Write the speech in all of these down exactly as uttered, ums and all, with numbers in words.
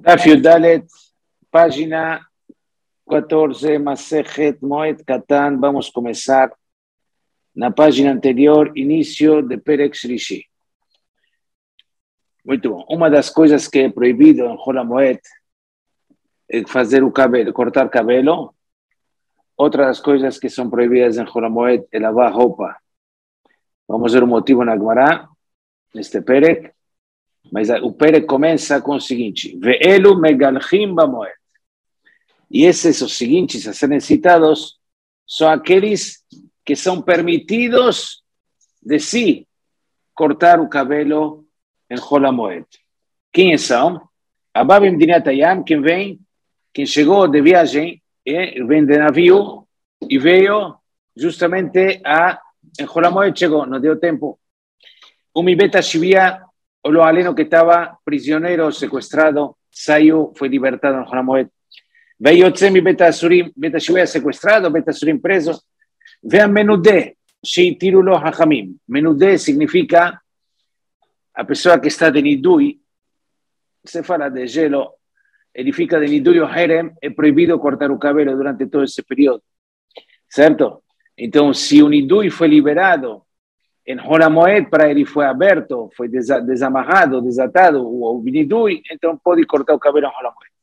Daf Dalet, página catorce, Masejet Moed Katan. Vamos a comenzar na página anterior, inicio de Perek Shlishi. Muito bom. Uma das coisas que é proibido em Hol HaMoed é fazer o cabelo, cortar cabelo. Outra das coisas que são proibidas em Hol HaMoed é lavar roupa. Vamos ver o motivo na Gemara, neste Perek. Mas o Perek começa com o seguinte: Ve'elu megalchim ba'moed. E esses, os seguintes a serem citados, são aqueles que são permitidos de si cortar o cabelo em Hol HaMoed. Quem são? Ababim Dinatayam, quem vem, quem chegou de viagem, vem de navio e veio justamente a em Hol HaMoed, chegou, não deu tempo. O Mibeta Shivia, o lo aleno que estava prisioneiro, sequestrado, saiu, foi libertado em Hol HaMoed. Veio Tzemi Beta Asurim, Beta Shivia sequestrado, Beta Asurim preso. Vean Menudé, Sheitiru lo Hachamim. Menudé significa a pessoa que está de Nidui. Se fala de gelo, ele fica de Nidui o Herem, é proibido cortar o cabelo durante todo esse período. Certo? Então, se o Nidui foi liberado em Hol HaMoed, para ele foi aberto, foi desamarrado, desatado o Nidui, então pode cortar o cabelo em Hol HaMoed.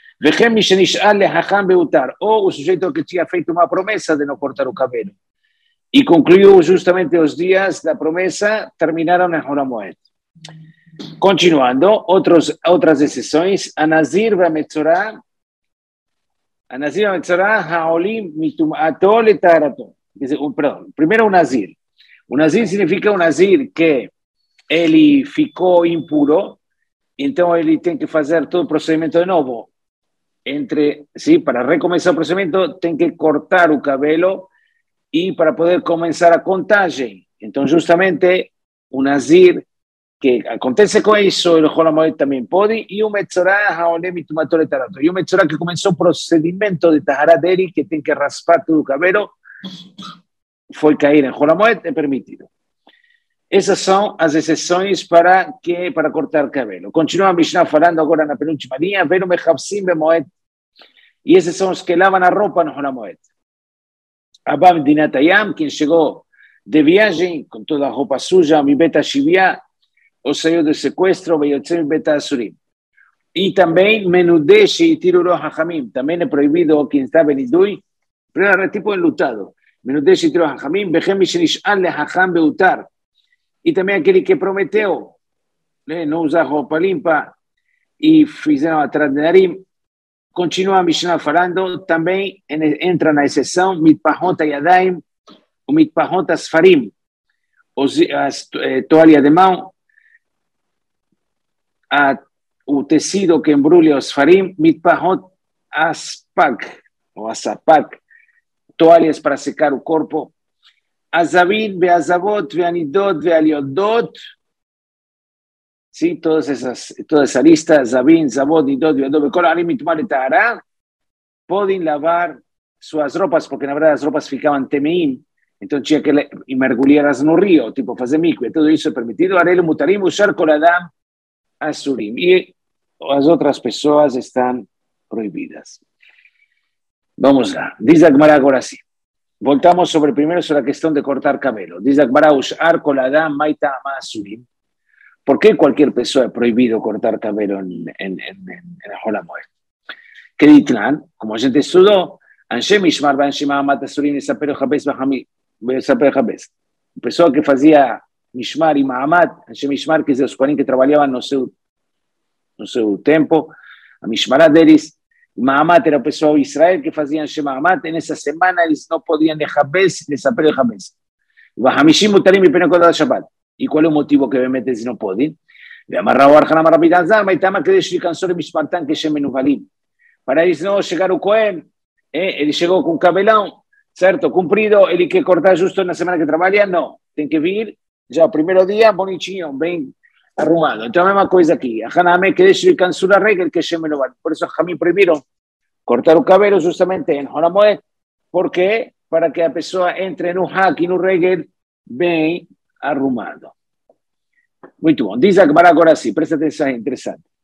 Ou o sujeito que tinha feito uma promessa de não cortar o cabelo e concluiu justamente os dias da promessa, terminaram em Hol HaMoed. Continuando, outros, outras exceções, a Nazir va Metzorah, a Nazir va Metzorah, Haolim mitum'ato letarato. Perdão, primeiro o Nazir. O Nazir significa um Nazir que ele ficou impuro, então ele tem que fazer todo o procedimento de novo. Entre, sí, para recomeçar o procedimento, tem que cortar o cabelo e para poder começar a contagem. Então, justamente, o Nazir, que acontece com isso, o Hol HaMoed também pode, e o Metzorah, Haolem mitum'ato letarato. E o Metzorah que começou o procedimento de Tahara dele, que tem que raspar todo o cabelo, foi cair em Hol HaMoed, é permitido. Essas são as exceções para, que, para cortar cabelo. Continua a Mishnah falando agora na penúltima linha, Venu mechavsim bemoed. E esses são os que lavam a roupa no Hol HaMoed. Abam Dinatayam, quem chegou de viagem com toda a roupa suja, Mibeta Shivia, ou saiu do sequestro, Veiotzem Beta Asurim. E também Menudé Sheitiru lo Hachamim, também é proibido quem está benidui, primeiro é tipo enlutado. Menudé Sheitiru lo Hachamim, Bechem Mishnish'al le Hacham beutar. E também aquele que prometeu, né, não usar roupa limpa e fizeram atrás de narim. Continua a Mishnah falando, também entra na exceção mitpahot yadaim, o mitpahot asfarim, as toalhas de mão, a, o tecido que embrulha os farim, mitpahot aspag, ou asapak, toalhas para secar o corpo. Azavin, Beazavot, Veanidot, Vealiodot. Sí, todas esas, toda esa lista, Zavin, Zavot, Nidot, Veadot, Bekol, Arim, Mitmal y Tahara, pueden lavar sus ropas, porque na verdade as ropas ficaban temeín, então tinha que mergulhar no rio, tipo fazer mikve, tudo isso é permitido. Arelo Mutarim, usar Koladam, Asurim. E as outras pessoas estão proibidas. Vamos lá. Diz a Gemara agora sim. Voltamos sobre primero sobre la cuestión de cortar cabello. Dice Akbara Ushar Koladam Maita Masurim. ¿Por qué cualquier persona es prohibido cortar cabello en, en, en, en Hol HaMoed? Que ditlan, como a gente estudió, Anshe Mishmar Anshe Mahamat Asurim Esapero Jabez Bajami, Esapero Jabez. Pessoa que fazia Mishmar e Mahamat, Anshe Mishmar, que os quarenta que trabalhavam no seu, no seu tempo, a Mishmará deles. Mahamat era o pessoal de Israel que faziam Shemahamat. Nessa semana eles não podiam Jabez, desaparecer Jabez. Hamishim mutarim e penacodá Shabbat. E qual é o motivo que obviamente eles não podem? Amarrar o Arhanam Rabidazar, mas também que deixe cansor de Mishmartan que chame no Valim. Para eles não chegar o Cohen, eh, ele chegou com cabelão, certo? Comprido, ele quer cortar justo na semana que trabalha? Não. Tem que vir já o primeiro dia, bonitinho, bem arrumado. Então, a mesma coisa aqui. A Haname que deixe cansura regra que chame no Valim. Por isso, a Hamim proibiram cortar o cabelo justamente em Hol HaMoed, porque para que a pessoa entre no hack e no regel bem arrumado. Muito bom. Diz a Gemara agora sim, presta atenção, é interessante.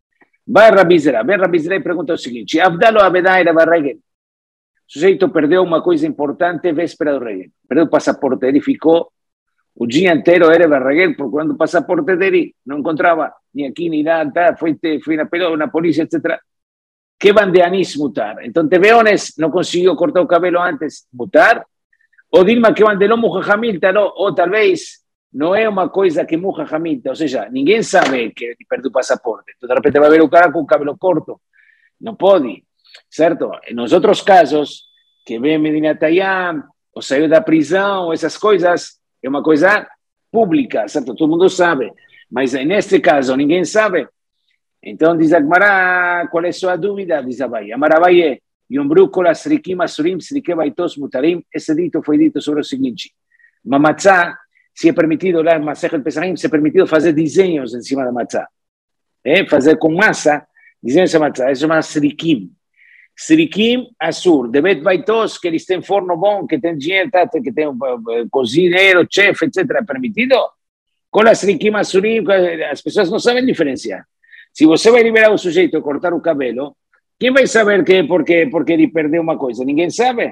Vai Rabi Zera, vem Rabi Zera e pergunta o seguinte: Avdalo Abedá era Barregel. O sujeito perdeu uma coisa importante véspera do Regel. Perdeu o passaporte, ele ficou o dia inteiro era Barregel procurando o passaporte dele, não encontrava nem aqui nem lá, tá? foi, foi na, na polícia, etcétera. Que van de anis mutar. Então, Teveones não conseguiu cortar o cabelo antes, mutar. Ou Dilma que van de lo muja jamilta, ou talvez não é uma coisa que muja jamilta, ou seja, ninguém sabe que ele perdeu o passaporte. Então, de repente vai ver o cara com o cabelo corto. Não pode. Certo? Nos outros casos, que vem Medina Tayam, ou saiu da prisão, essas coisas, é uma coisa pública, certo? Todo mundo sabe. Mas neste caso, ninguém sabe. Então, diz a Gemara, qual é a sua dúvida? Diz a Baye. Amar Abaye, Yombru kol asrikim asurim, srike baitos mutarim. Esse dito foi dito sobre o seguinte: Mamatzá, se é permitido, lá em Masechet Pesachim, se é permitido fazer desenhos em cima da matzá. É? Fazer com massa, desenhos de matzá. Isso chama srikim. Srikim Asur, de Bet Baitos, que eles têm forno bom, que tem dinheiro, que tem um cozinheiro, chefe, etcétera. É permitido? Com a Srikim Asurim, as pessoas não sabem diferenciar. Se você vai liberar o sujeito e cortar o cabelo, quem vai saber que é porque, porque ele perdeu uma coisa? Ninguém sabe.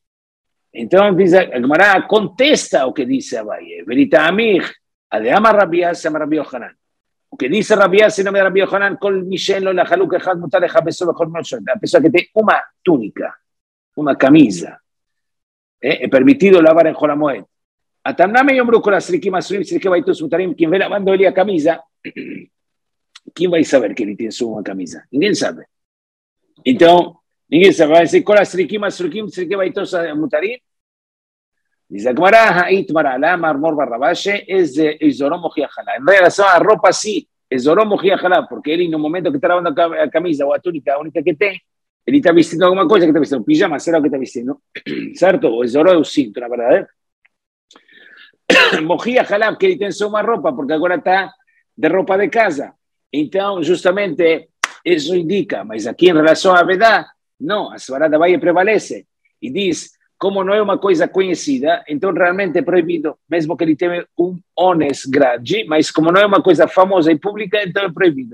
Então, diz a Gemara, contesta o que disse Abaye. Verita Amir, Adeama Rabi Yassi, Rabi Yohanan. O que diz Rabi Yassi, nome de Rabi Yohanan, Kol Mishen lo lachaluk echad mutar echabesol bechol noshot. A pessoa que tem uma túnica, uma camisa, é, é permitido lavar em Chol HaMoed. Atamname yombru kol asrikim asurim, srike baitos mutarim, quem vê lavando ele a camisa, quem vai saber que ele tem só uma camisa? Ninguém sabe. Então, ninguém sabe. Vai dizer, kol asrikim asurim, srike baitos mutarim. Diz a Gemara, Ha'it Marala, Marmor Barrabashe, es de Izoró Mojiachalá. En relação à roupa, sim, Izoró Mojiachalá, porque ele, no momento que está lavando a camisa ou a túnica, a única que tem, ele está vestindo alguma coisa, que está vestindo um pijama, será o que está vestindo, certo? O Izoró é o cinto, na verdade. Mojiachalá, porque ele tem só uma roupa, porque agora está de roupa de casa. Então, justamente, isso indica, mas aqui em relação à Vedá, não, a Svará da Baye prevalece, e diz, como não é uma coisa conhecida, então realmente é proibido, mesmo que ele tenha um ônus grande, mas como não é uma coisa famosa e pública, então é proibido.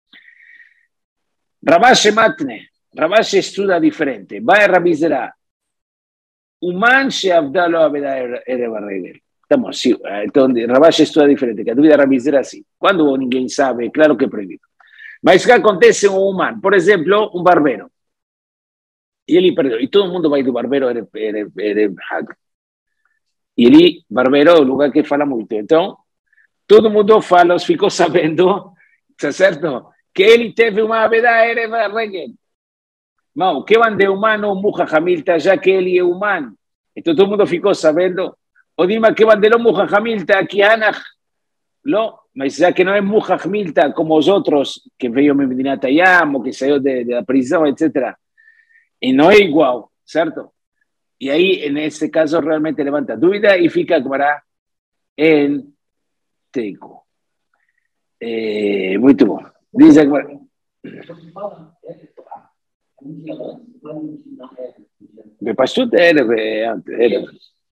Ravashi Matne, Ravashi estuda diferente. Vai Rabi Zera, Uman she'avdalo aveda ereva regel. Estamos, sim, então Ravashi estuda diferente, que a dúvida Rabi Zera sim. Quando ninguém sabe, claro que é proibido. Mas o que acontece com um humano? Por exemplo, um barbeiro. E ele perdeu. E todo mundo vai do barbeiro, ele, ele, ele, e ele, barbeiro é um lugar que fala muito. Então, todo mundo fala, ficou sabendo, está certo? Que ele teve uma aveda ereva regel. Mas o que van de humano, muja jamilta, já que ele é humano. Então, todo mundo ficou sabendo. O Dilma que van de lo muja jamilta, que anach, lo, mas já que não é muja jamilta como os outros, que veio me Medina Tayam, ou que saiu de, da prisão, etcétera. E não é igual, certo? E aí, nesse caso, realmente levanta dúvida e fica agora em teco. É, muito bom. Diz agora. De Pashut era, era.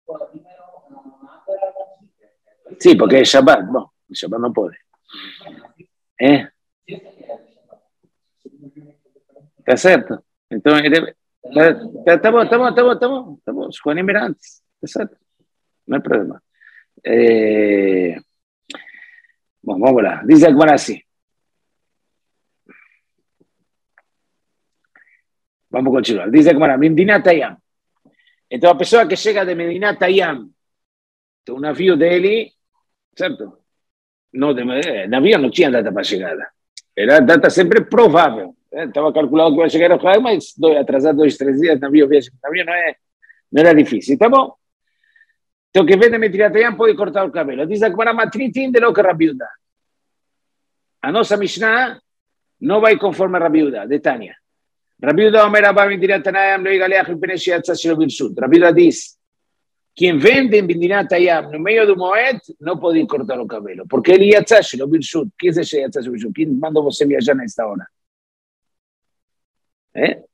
Sim, porque é Shabbat. Bom, Shabbat não pode. É? Tá certo? Então, ele... Tá, tá bom, tá bom, tá bom, tá bom, tá bom, escolhem mirantes, tá certo, não é problema. É... Bom, vamos lá, diz agora assim. Vamos continuar, diz agora, Medina Tayam. Então, a pessoa que chega de Medina Tayam, tem um navio dele, certo? Não, de, navio não tinha data para chegada, era data sempre provável. Estava calculado que ia chegar ao Raio, mas atrasado dois, três dias, navio viaja. Navio não, é, não era difícil. Tá bom? Então, que vem de Metriatayam pode cortar o cabelo. Diz a Gemara Matritin de lo que Rabiuda. A nossa Mishnah não vai conforme a Rabiuda, de Tânia. Rabiuda Omer Abba Metriatayam, lo igaleach em Peneshi Yatzashilo Birsut. Rabiuda diz, quem vende em Metriatayam no meio do Moed, não pode cortar o cabelo, porque ele Yatzashilo Birsut. Quem é esse Yatzashilo Birsut? Quem mandou você viajar nesta hora? ¿Eh?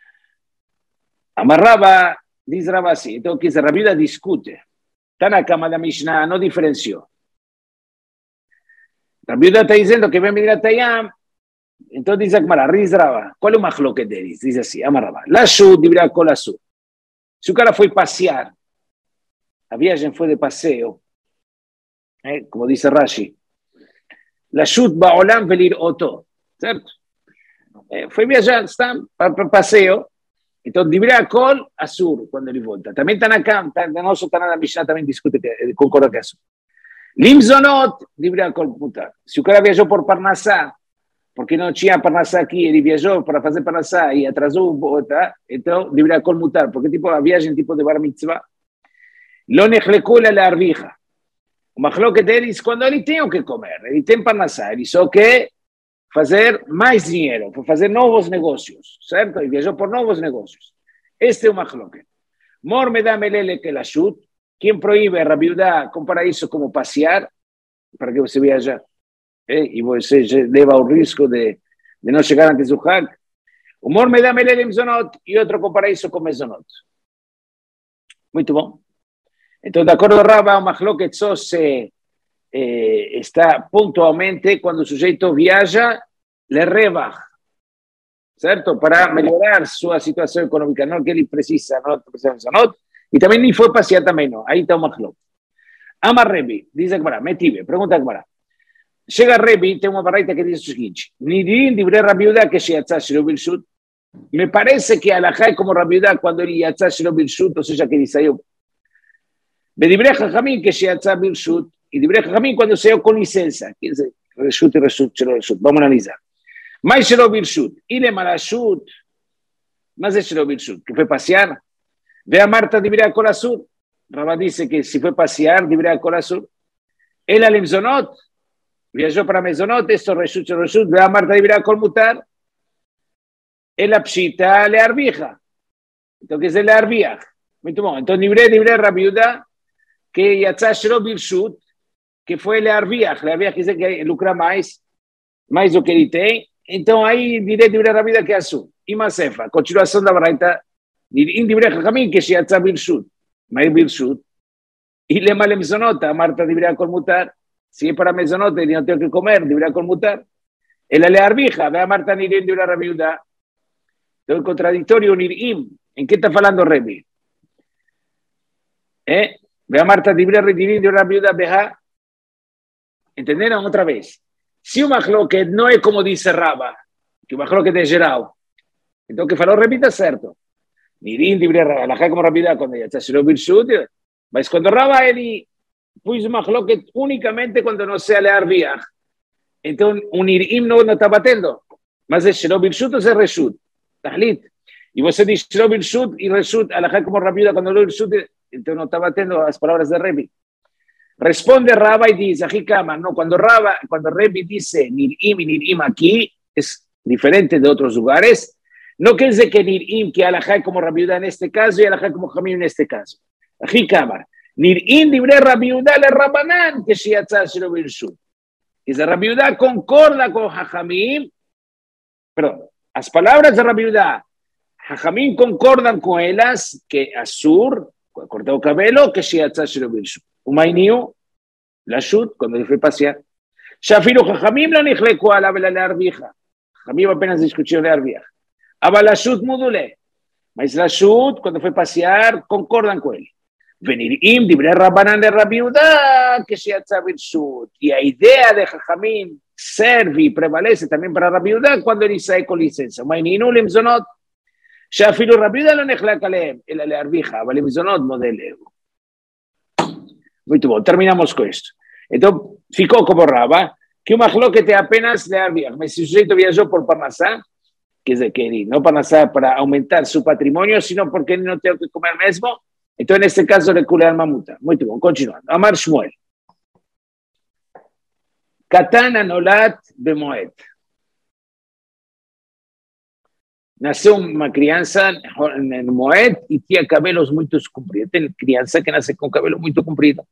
Amarraba, diz Rabasi. Então, que a Rabiuda discute. Está na cama da Mishnah, não diferenciou. Rabiuda está dizendo que vem Medina Tayam, Entonces dice Akmara, Riz Raba, ¿cuál es un majloquet de Riz? Dice así, amarraba. La Shut, Dibra con la Shut. Si un cara fue pasear, la viaje fue de paseo, eh, como dice Rashi, la Shut va Olam Velir Oto, ¿cierto? Eh, fue viajar, está para paseo, entonces Dibra Kol Asur, cuando le volta. También están acá, no son tan a la Mishnah, también discute, que, concorda que Asur. Limzonot, Dibra Kol Mutar. Si un cara viajó por Parnasá, porque no tinha Parnassá aquí, ele viajó para fazer Parnassá y atrasó un poco, entonces debería conmutar, porque tipo de viaje, tipo de bar mitzvah, lo neclecó la arbija. O majloquet de él cuando él tiene que comer, él tiene Parnassá, él hizo que hacer más dinero, hacer nuevos negocios, ¿cierto? Y viajó por nuevos negocios. Este es un majloquet. Mor me da melele que la shut, ¿quién prohíbe a Rabiudá comparar eso como pasear para que se viaje? Eh, y você leva o risco de, de no llegar antes do Hag. Humor me da melele mezonot y otro compara isso con mezonot. Muito bom. Entonces, de acuerdo a Raba, o majloquet só se eh, está puntualmente cuando el sujeto viaja, le rebaja, ¿cierto? Para mejorar su situación económica, no que él precisa, no precisa mezonot, y también ni fue pasear también, no. Ahí está o majloquet. Ama Rebi, dice Gemara, metive, pregunta Gemara. Llega Rebi, tem uma baraita que diz o seguinte: Nidim dibre Rabiudá que se yatzá shelo birshut. Me parece que alajá é como Rabiudá quando ele yatzá shelo birshut, ou seja, que ele saiu. Me dibre Jajamim que se yatzá birshut. E dibre Jajamim quando saiu com licença. Quer dizer, reshut e reshut, shelo birshut. Vamos analisar. Mas shelo birshut. Ile malashut. Mas é shelo birshut. Que foi passear. Ve a Marta dibre a Colasur. Rabá dice que si fue passear, dibre a Colasur. El alimzonot. Viajó para Mezonot, esto reshut, reshut, ve a Marta deberá conmutar, el apshita le arbija. Entonces es le arbija. Muy bien. Entonces, libre, libre, Rabiudá, que yatzá shelo birshut, que fue le arbija, le arbija quiere decir que lucra más, más lo que él tiene. Entonces, ahí diré, libre, Rabiudá, que azul. Y más sefa, continuación de la baraita, in libre, Jajamín, que se yatzá birshut, más birshut, y le mal Mezonot, a Marta deberá conmutar. Si es para mezonot y no tengo que comer, debería conmutar. El ale arbija, ve a Marta Nirim de una Rabiudá. El contradictorio Nirim. ¿En qué está hablando Rebi? ¿Eh? Ve a Marta Nirim de una Rabiudá, veja. ¿Entendieron otra vez? Si un majloquet no es como dice Raba, que un majloquet es gerado, entonces que faló Rebi está cierto. Nirim de Raba, la como Rabiudá cuando ya está shelo birshut, mas cuando Raba él pues majloquet únicamente cuando no sea lear viaj. Entonces, un irim no, no está batendo. Más es shelo birshut o se reshut. Tahlit. Y vos dices shelo birshut y reshut, alajá como Rabiudá cuando lo birshut, entonces no está batendo las palabras de Rebi. Responde Raba y dice, Ajikama, no, cuando Raba, cuando Rebi dice nirim y nirim aquí, es diferente de otros lugares. No quiere decir que nirim, que alajá como Rabiudá en este caso y alajá como Jamim en este caso. Ajikama. Nir'in dibre Rabiudá le Rabanán que se yatzá shelo birshut. Y de Rabiudá concorda con Jajamim, perdón, las palabras de Rabiudá, Jajamim concordan con ellas que Asur, cortado cabello, que se yatzá shelo birshut. Umayniu, la shut, cuando le fue pasear. Shafiru Jajamim lo nijleku a la vela le arbija. Jajamim apenas discutió le arbija. Aba la shut mudule. Mas la shut, cuando fue pasear, concordan con él. Venir im dibre Rabanán de Rabiudá que se yatzá birshut. Y la idea de Jajamim serve y prevalece también para Rabiudá cuando él sale con licencia. Maininu limzonot. Shafiru Rabiudá lo nechlak aleem. El ale arbija, vale limzonot modelo. Muy bien, terminamos con esto. Entonces, ficó como Raba, que un majloquet apenas le arbija. Me si sujeto viajó por Parnassá, que es de que no Parnassá para aumentar su patrimonio, sino porque él no tiene que comer mismo. Entonces, en este caso, le cule al mamuta. Muy bien, continuando. Amar Shmuel. Katana nolat bemoed. Nació una crianza en el Moed y tiene cabelos muy compridos. Tiene crianza que nace con cabelo muy comprido.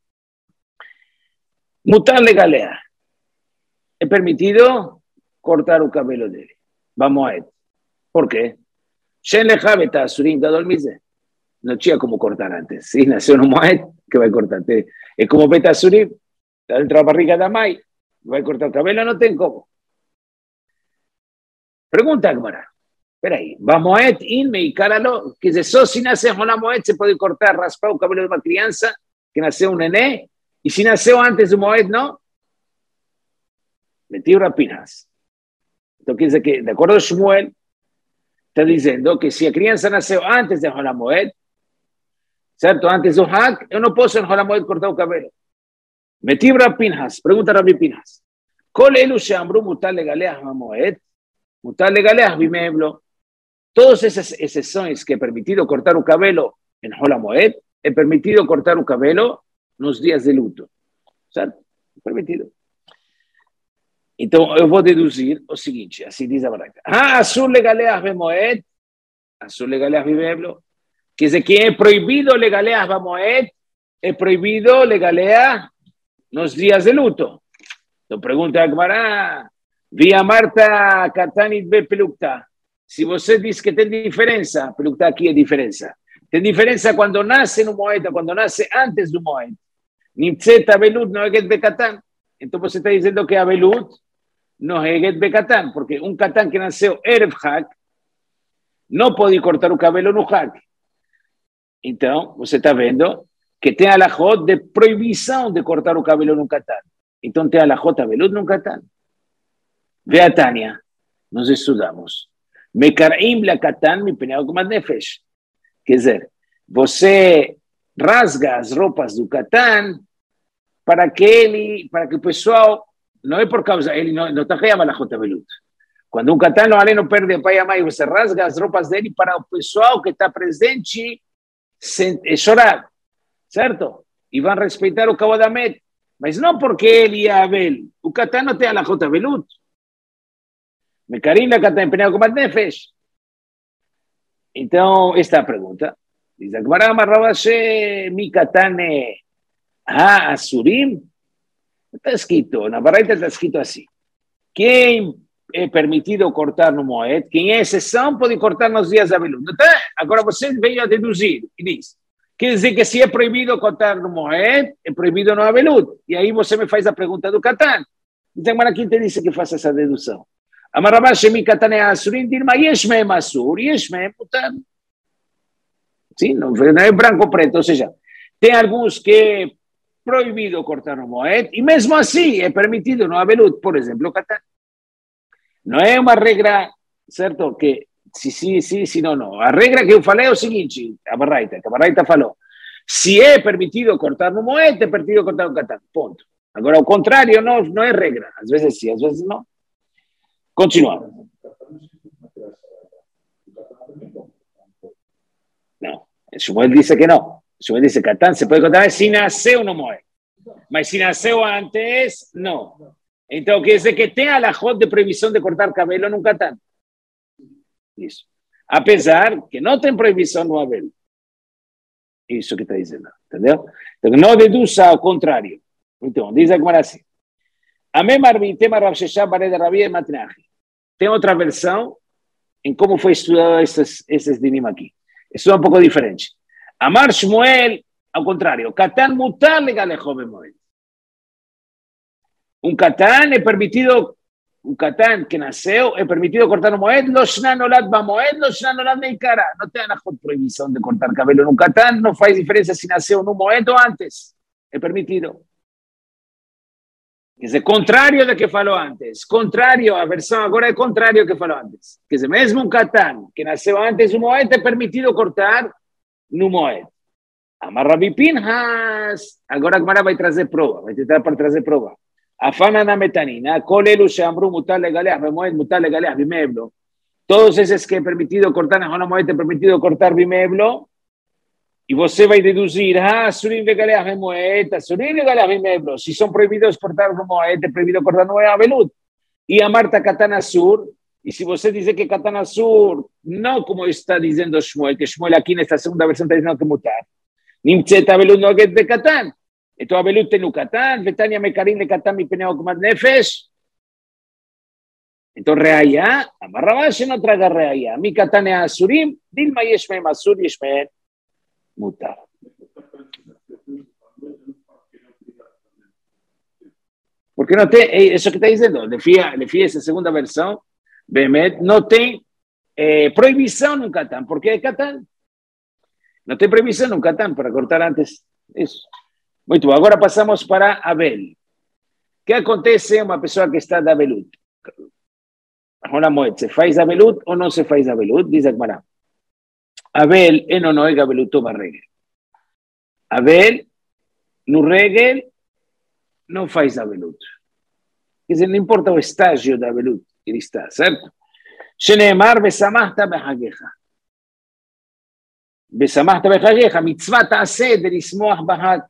Mutar le galea. He permitido cortar el cabelo de él. Vamos a él. ¿Por qué? Shen le javeta surin gadolmize. No chía como cortar antes. Si nació en un Moed, que va a cortarte. Es como beta surin. Está dentro de la barriga de Amay. Va a cortar el cabelo, no tengo cómo. Pregunta Gemara. Espera ahí. Bamoed in meicáralo. Que dice, solo si nace con la moed se puede cortar, raspar el cabello de una crianza que nació un nené. Y si nació antes de moed, no. Metió rapinas. Entonces dice que, de acuerdo a Shmuel, está diciendo que si la crianza nació antes de Holamoed, ¿cierto? Antes de Hak, yo no puedo en Holamoed cortar el cabello. Metí Pinhas, pregunta Rabbi Pinhas. ¿Col elu she'amru mutar legaleah Holamoed? Mutar legaleah bimeblo. Todas esas excepciones que he permitido cortar el cabello en Holamoed, he permitido cortar el cabello en los días de luto. ¿Cierto? Permitido. Então, eu vou deduzir o seguinte, assim diz a Baraita. Ah, azul legaleas bemoed, azul legaleas bimeblo. Quer dizer que é proibido legaleas bemoed, é proibido legaleas nos dias de luto. Então, pergunta a Gemara, via Marta Katanit be pelukta. Se você diz que tem diferença, pelukta aqui é diferença. Tem diferença quando nasce no moed, quando nasce antes do moed. Nimtzeta belut não é get bekatan. Então, você está dizendo que a belut no es get becatán, porque un catán que nació Erev Hak no puede cortar el cabello en un Hak. Entonces, você está vendo que tem alajot de prohibición de cortar el cabello en un catán. Entonces, tem alajot a velut en un catán. Ve a Tania, nos estudamos. Me carim la catán mi penal como nefesh. Quer dizer, você rasga as roupas do catán para que ele, para que o pessoal no es por causa, él no, no está llama la J. Belut. Cuando un catán no, no perde pai a mãe, você rasga as roupas dele para o pessoal que está presente chorar, certo? E vão respeitar o cabo da met. Mas não porque ele e a Abel. O catán não tem a J. Belut. Me carinha a catán empenhado como a nefesh. Então, esta é a pergunta. Diz a Gemara Amarrabashe, mi catán é ha asurim. Está escrito, na Baraita está escrito assim. Quem é permitido cortar no moed, quem é exceção pode cortar nos dias de Abelut. Agora você veio a deduzir e diz, quer dizer que se é proibido cortar no moed, é proibido no Abelut. E aí você me faz a pergunta do catán. Então, mas quem te disse que faça essa dedução? Amarrabar shemi catán é asurim, dirma yesh mehem asur, yesh mehem mutar. Sim, não é branco ou preto, ou seja, tem alguns que proibido cortar no moed, e mesmo assim é permitido no Abelut, por exemplo, o catán. Não é uma regra, certo, que se sim, sim, se não, não. A regra que eu falei é o seguinte, a Baraita, que a Baraita falou, se é permitido cortar no moed, é permitido cortar no catán, ponto. Agora, o contrário não, não é regra, às vezes sim, às vezes não. Continuamos. Não, Shmuel disse que não. Shmuel dice, catán se puede cortar si nasceu no moed. Mas si nasceu antes, no. Entonces, quer dizer que tem alajot de prohibición de cortar cabelo en un catán. Isso. Apesar que não tem proibição no Abel. Isso que está dizendo. Entendeu? Então, não deduza ao contrário. Então, diz a Gemara assim. Amém, Marbi, tema Rav Sheshá, Baré de Rabi e Matnahi. Tem outra versão em como foi estudado esses, esses dinim aqui. Isso é um pouco diferente. Amar Shmuel, ao contrário, Catán mutar legalejó bemoed. Um Catán é permitido, um Catán que nasceu, é permitido cortar no moed, lo shna nolad bamoed, lo shna nolad meikara. Não tem a proibição de cortar cabelo num Catán, não faz diferença se nasceu no moed ou antes. É permitido. Quer dizer, contrário do que falou antes. Contrário, a versão agora é contrário ao que falou antes. Quer dizer, mesmo um Catán que nasceu antes do moed, é permitido cortar no moed. Amar Rabi Pinhas, agora a Gemara vai trazer prova, vai tentar para trazer prova. Afana na metanina, kol elu she'amru mutar legaleah bemoed, mutar legaleah bimeblo. Todos esses que é permitido cortar na moed, é permitido cortar bimeblo, e você vai deduzir, ah, asurim legaleah bemoed, asurim legaleah bimeblo. Se são proibidos cortar no moed, é proibido cortar no abelut. E a Marta Catán asur. E se você dizer que Catán asur, não como está dizendo Shmuel, que Shmuel aqui nesta segunda versão está dizendo que mutar, Nimtzet abelut no get de Catán. Então abelut tem no Catán, Betania me carim le Catán mi peneo como nefesh. Então reaya, amarrabash não traga reaya. Mi Catán é asurim, dilma yesh mehem asur, yesh mehem mutar. Porque não tem, é isso que está dizendo, le fia essa segunda versão, Behemet, no tem eh, prohibição no Catán. ¿Por qué Catán? No tem prohibição no Catán, para cortar antes isso. Muito bom, agora passamos para Abel. O que acontece a uma pessoa que está da Abelut? Hola Moed, ¿se faz Abelut o no se faz Abelut? Dice Agmará. Abel, eno no ega Abeluto barregel. Abel, no regel, não faz Abelut. Quer dizer, não importa o estágio da Abelut que ele está, certo? Sheneemar besamachta bechagecha. Besamachta bechagecha, mitzvah ta'aseh de lismoach bahag.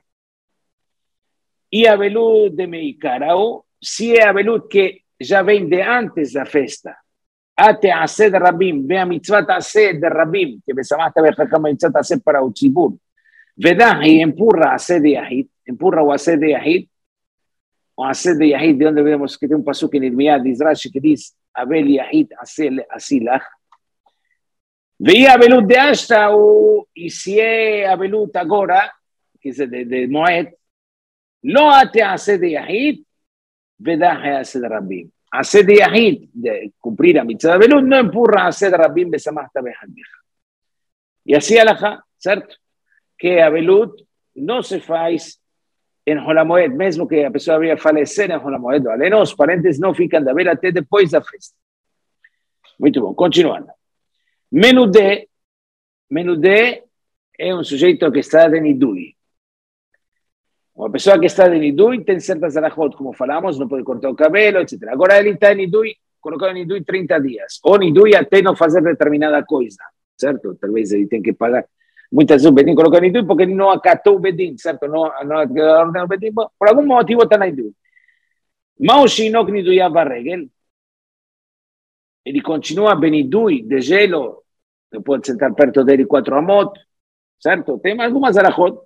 E Abelut de Meikarao, se é Abelut que já vem de antes da festa, até a sede de Rabim, vem a mitzvah ta'aseh de Rabim, que besamachta bechagecha, mitzvah ta'aseh para o tzibur. Vedahi empurra a sede Yahid, empurra o a sede Yahid, o a sede Yahid, de onde vemos que tem um pasuk em Irmiá, diz Rashi, que diz, Abel Yahid asel asilach. Veia Abelut de Ashta, e se é Abelut agora, que é de, de Moed, לא אתם עשה דיחיד, ודח יעשה דרבים. עשה דיחיד, cumplir a mitzvah de Abelut, no empurra a hacer rabim besamachta bechagecha. Y así alajá, ¿cierto? Que Abelut no se faz en Holamoed, mesmo que a pessoa venha falecer em Holamoed, além os parentes não ficam da vela até depois da festa. Muito bom, continuando. Menudé, Menudé é um sujeito que está de Nidui. Uma pessoa que está de Nidui tem certas alajot, como falamos, não pode cortar o cabelo, etcétera. Agora ele está em Nidui, colocou em Nidui trinta dias. Ou Nidui até não fazer determinada coisa, certo? Talvez ele tenha que pagar. Muitas vezes o Bedin coloca em Nidui porque ele não acatou o Bedin, certo? Não, não acatou o Bedin, por algum motivo está na Nidui. Mas o Shinok Nidui Avarregel, ele continua Benidui, de gelo, você pode sentar perto dele quatro amot, certo? Tem algumas alajot.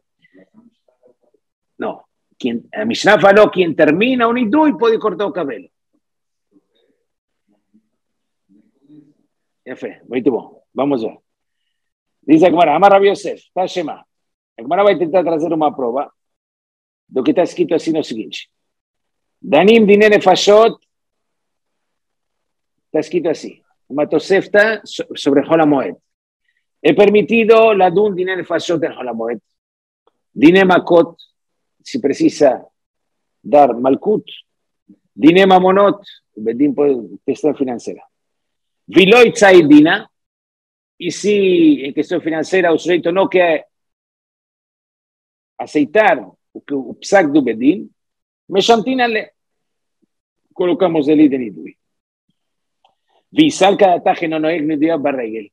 No, quien, a Mishnah falou quien termina un Nidui pode cortar o cabelo. Jefe, muito bom. Vamos ver. Dice a Gemara, Amar Rabbi Yosef, está Shema. A Gemara vai tentar trazer uma prova do que está escrito assim no seguinte. Danim dine nefashot, está escrito assim. Uma tosefta sobre Holamoed. É permitido ladun dine nefashot en Holamoed. Dine makot, si precisa dar malkut, dine mamonot, bedín por cuestión financiera. Viloi tzaidina, y si en cuestión financiera o sujeito no quer aceitar o que o psak do bedín, meshantinale, colocamos ele de nidui. Visal cada taje no noeg nidui barregel.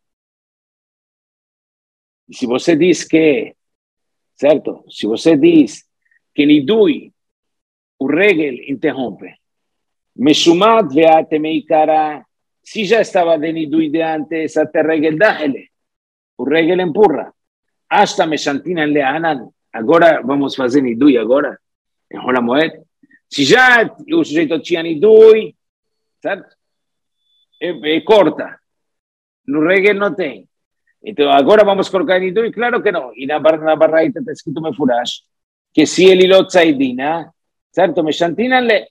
E se você diz que, certo? Se você diz que nidui, o regel interrompe. Meshumat veate meikara, se já estava de nidui de antes, até regel dájele. O regel empurra. Hasta meshantina leanan. Agora vamos fazer nidui agora, em Holamoed. Se já o sujeito tinha nidui, certo? E, e corta. No regel não tem. Então agora vamos colocar nidui? Claro que não. E na, na barraita está escrito mefurash que si el hilo tzaidina, certo? Meshantinanle.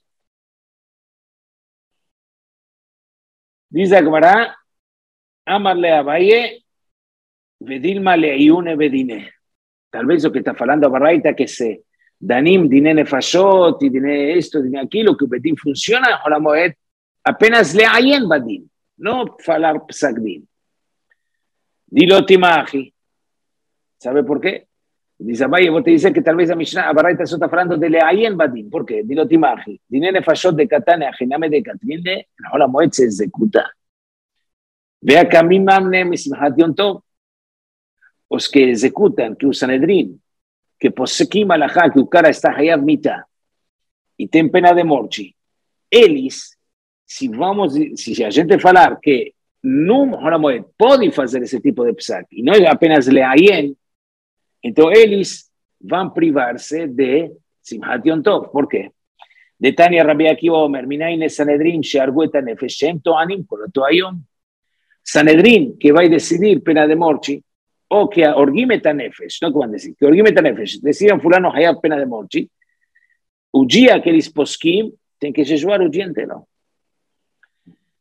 Dice Agmará, amarle a Valle, vedilma le ayune vedine. Tal vez lo que está falando a Barraita que se danim dine nefashot y dine esto, dine aquilo, que bedin funciona, Holamoed, apenas le ayen badin, no falar psagdin. Dilo timaji. ¿Sabe por qué? Dice Abaye, vos te dices que tal vez a Mishnah, a Barraita se está hablando de Leayen Badin. ¿Por qué? Dilo timaji. Dinene fashot de Katane, ajiname de Katrine, la Moed se ejecuta. Vea que a mí mamne misimhat yom tov. Os que ejecutan, que usan Sanedrin, que posequim alajá, que o cara está hayav mita, y ten pena de morchi. Eles, si vamos, si a gente falar que no Moed puede hacer ese tipo de psak, y no apenas Leayen, então eles vão privar-se de Simhat Yom Tov. Por quê? De Tanya Rabbi Akiva Omer, Minayin Sanedrin, Sheargu et HaNefesh, Shem Toanim, Koloto Hayom. Sanedrin, que vai decidir pena de morte, ou que Orgim et HaNefesh, não que vão decidir, que Orgim et HaNefesh, decidam fulano hayab pena de morte, o dia que eles posquim, tem que jejuar o dia inteiro.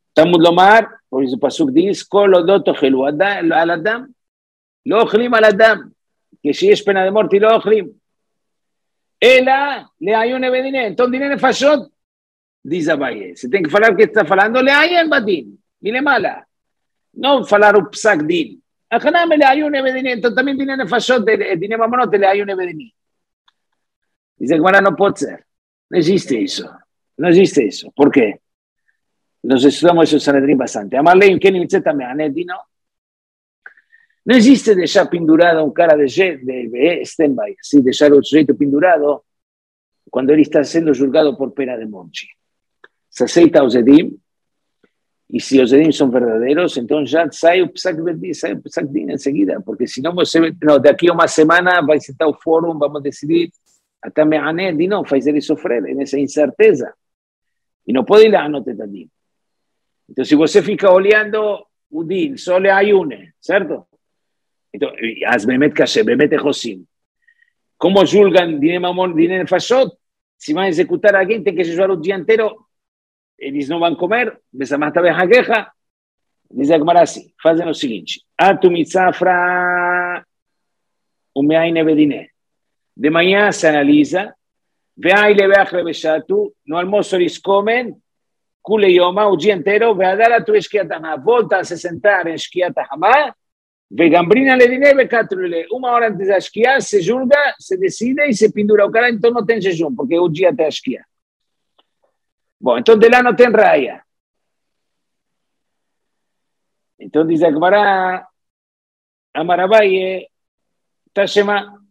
Talmud Lomar, por isso o Pasuk diz, Kol odot ochelu al Adam, lo ochlim al Adam, que se יש pena de morte lo ochlim. Ela, leayune bedine, então dine nefashot, diz Abaye. Você tem que falar o que está falando, leayen badin, mile mala. Não falar o psak din. Achanam leayune bedine, então também dine nefashot, dine mamonot, leayune bedine. Dice que não pode ser. Não existe isso. Não existe isso. Por quê? Nós estudamos isso no Sanedrim bastante. Amarlei, que nem você também, Anedino. Não existe deixar pendurado um cara de stand-by, assim, deixar o sujeito pendurado quando ele está sendo julgado por pena de morte. Se aceita os edim, e se os edim são verdadeiros, então já sai o psak-din, sai o psak-din enseguida, porque senão você, não, daqui a uma semana vai sentar o fórum, vamos decidir, até me anedi, não, faz ele sofrer nessa incerteza. E não pode ir lá no tetadim. Então, se você fica olhando o din, só le ayune, certo? Então, as bemet kashe, bemet echosim. Como julgam dine mamon, dine nefashot? Se vão executar alguém, tem que jejuar o dia inteiro, eles não vão comer, besamata behagecha. Diz a Gemara assim, fazem o seguinte, atu mitzafra umeaine bedine. De manhã se analisa, veai leveachle beshatu, no almoço eles comem, Kule Yoma, o dia inteiro, veadara tu esquiat hama, volta a se sentar em esquiat hama, vegambrina le dine, vecatrule, uma hora antes da esquiar, se julga, se decide e se pendura o cara, então não tem jejum, porque o dia até a esquiar. Bom, então de lá não tem raia. Então diz a Gemara, Amarabaye, Tashema.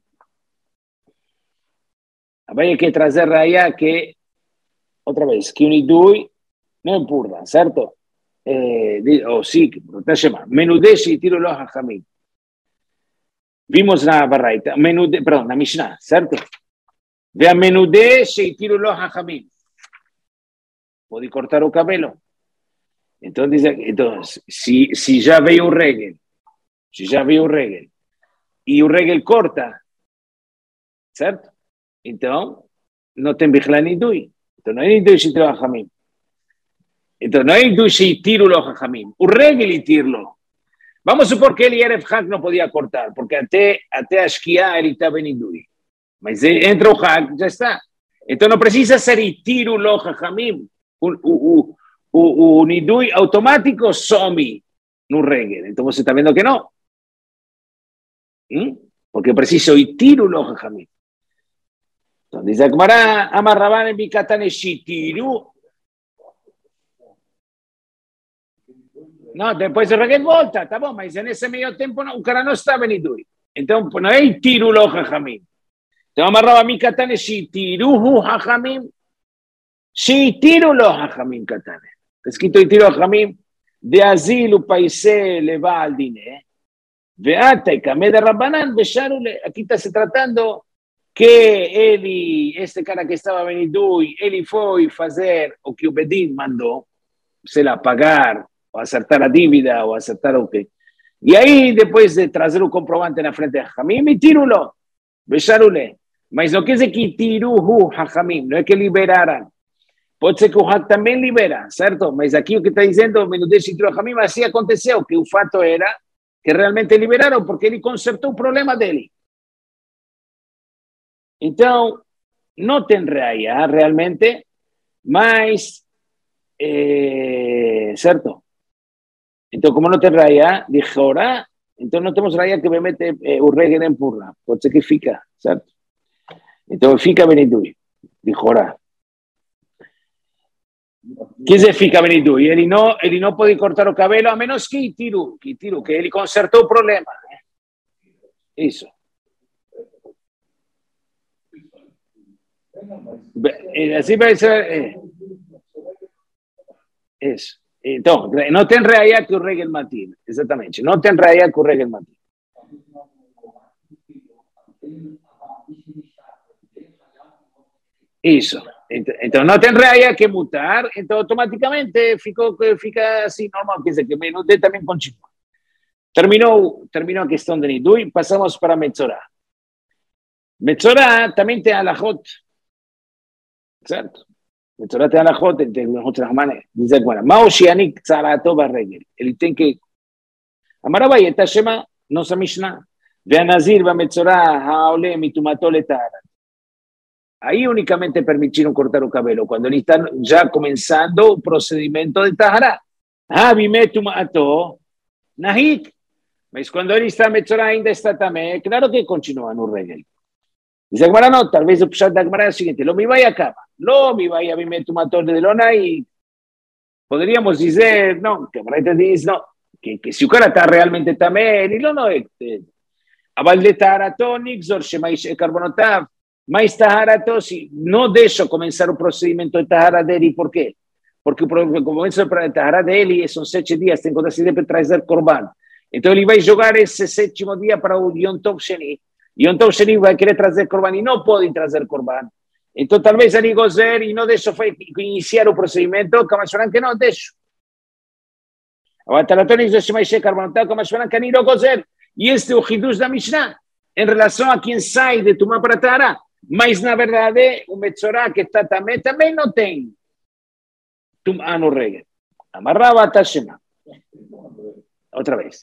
Abaye quer trazer raia que, outra vez, que unidui, no empurra, ¿cierto? Eh, o sí, está llamado. Menudesh y tiro los hajamim. Vimos la barraita, menude, perdón, la Mishnah, ¿cierto? Vea menudesh y tiro los hajamim. Puede cortar o cabelo. Entonces, entonces si, si ya ve un regel, si ya ve un regel, y un regel corta, ¿cierto? Entonces, no te envijlan ni dui. Entonces, no hay ni dui si tiro hajamim. Entonces, no hay dushi tirulo jajamim. Un regel y tirlo. Vamos a supor que el Erev Hag no podía cortar, porque até, até a esquiar ele estaba en Idui. Mas entra o Hag, ya está. Entonces, no precisa ser tirulo jajamim. Un, un, un, un Idui automático somi no regel. Entonces, você está viendo que no. ¿Mm? Porque preciso tirulo jajamim. Entonces, dice Akmará, amarraban en Bicatane shitiru. No, depois o regel volta, tá bom, mas nesse meio tempo não, o cara não estava em Idui. Então, não é tiru lo hachamim. Então, amarrava mi katane, si tiruhu hachamim, si tiru lo hachamim katane. Está escrito tiru hachamim, de asilo paise leva al dine, veata e kame de Rabbanan, besharule. Aqui está se tratando que ele, este cara que estava em Idui, ele foi fazer o que o Bedin mandou, se lá pagar, o acertar a dívida, o acertar o quê. E aí, depois de trazer o comprovante na frente de Hachamim, me tiro-lo, beixaram-lhe. Mas não quer dizer que tiruhu Hachamim, não é que liberaram. Pode ser que o Hak também libera, certo? Mas aqui o que está dizendo, Menudez e tiru Hachamim, assim aconteceu, que o fato era que realmente liberaram, porque ele consertou o problema dele. Então, não tem raia, realmente, mas, é, certo? Então, como não tem raia, dije, ora, então não temos raia que me mete eh, o regel em purra. Pode ser que fica, certo? Então, fica benidui. Dije, ora. Que dizer fica benidui? Ele não, ele não pode cortar o cabelo, a menos que tiro, que tiro, que ele consertou o problema. Isso. Assim vai ser... Eh. Isso. Então, não tem raia que o regel matina. Exatamente. Não tem raia que o regel matina. Isso. Então, não tem raia que mutar. Então, automaticamente ficou, fica assim, normal. Quer dizer, que o D também continua. Terminou, terminou a questão de Nidui. Passamos para Metzorah. Metzorah também tem alahot. Certo? Metzorat Alachot, diz agora, Maoshianik Tzarato Barregel. Ele tem que. Amarabai, está chama nossa Mishnah. Veanazir, Vametzorah, Haole, Mitumato Letara. Aí unicamente permitiram cortar o cabelo, quando ele está já começando o procedimento de Tahara. Ah, Vimetumato, Nahik. Mas quando ele está Metzorah ainda está também, claro que continua no Regel. Diz a Gemara, não, talvez o puxado da Gemara é o seguinte, lo mi vai acaba, lo mi vai a Vimetumato de Lona e poderíamos dizer, não, que a Gemara diz, não, que, que se o cara está realmente também, ele não é. אבל לטהרתו נגזור שמאיש קרבונותיו, mas taharato, si no deixo começar o procedimento de tahara dele, por quê? Porque o começo de tahara dele são sete dias, tem que sempre trazer korban. Então ele vai jogar esse sétimo dia para o Yom Tov Sheni. Yom Tov Sheni vai querer trazer korban e não pode trazer korban. Então talvez ele gozer e não deixo iniciar o procedimento, como que não deixo. אבל טהרתו נגזור שמאיש קרבונותיו, como que אני לא גוזר. E este é o Hidush da Mishnah, em relação a quem sai de Tumá para Tahara. Mas, na verdade, o Metzorah que está também, também não tem Tumá no Regel. Amarrava a Tashema. Outra vez.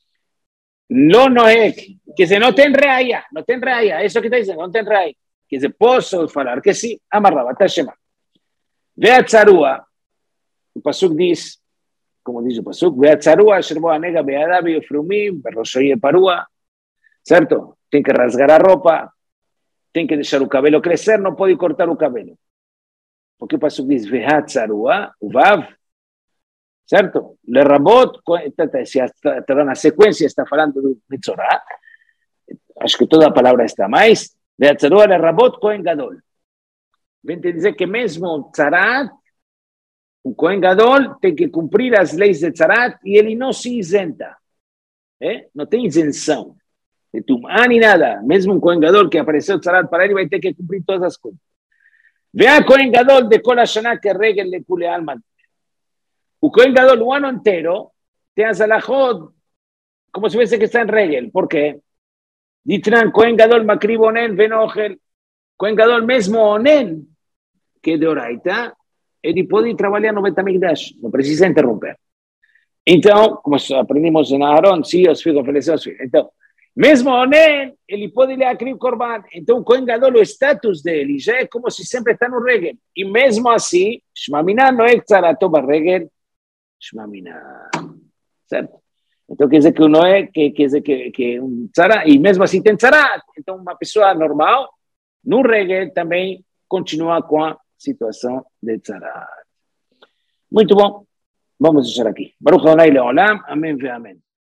Lo noek, que se não tem reaya, não tem reaya, isso que está dizendo, não tem reaya. Que se posso falar que sim, amarrava a Tashema. Ve a Tzarua, o Pasuk diz, como diz o Pasuk, ve a Tzarua, Sherbo a nega, beadabi, frumim, berrosoye parua, certo? Tem que rasgar a roupa, tem que deixar o cabelo crescer, não pode cortar o cabelo. Porque o Pasuk diz, ve a Tzarua, o Vav, certo? Le Rabot, se está na sequência, está falando do Metzorah, acho que toda a palavra está mais, ve a Tzarua, le Rabot, Kohen Gadol. Vem te dizer que mesmo Tzarat, o Kohen Gadol tem que cumprir as leis de Tzarat e ele não se isenta. É? Não tem isenção de Tumá nem nada. Mesmo um Kohen Gadol que apareceu Tzarat para ele vai ter que cumprir todas as coisas. Ve a Kohen Gadol de Kol HaShana que regel le Kule Alma. O Kohen Gadol o ano inteiro tem as alachot como se fosse que está em regel. Por quê? Ditran Kohen Gadol makriv onen venochel. Kohen Gadol mesmo onen que é de Oraita, ele pode trabalhar no Betamigdash, não precisa interromper. Então, como aprendimos em Aharon, sim, os filhos ofereceram os filhos. Então, mesmo Onen, ele pode ler a Korban. Então, o Kohen Gadol, o status dele já é como se sempre está no Regel. E mesmo assim, Shmamina não é Tzarato Barregel, Shmamina. Certo? Então, quer dizer que não é, que, quer dizer que, que um Tzarat, e mesmo assim tem Tzarat. Então, uma pessoa normal, no Regel também continua com a situação de Tzarat. Muito bom. Vamos deixar aqui. Baruch Adonai Leolam. Amém ve amém.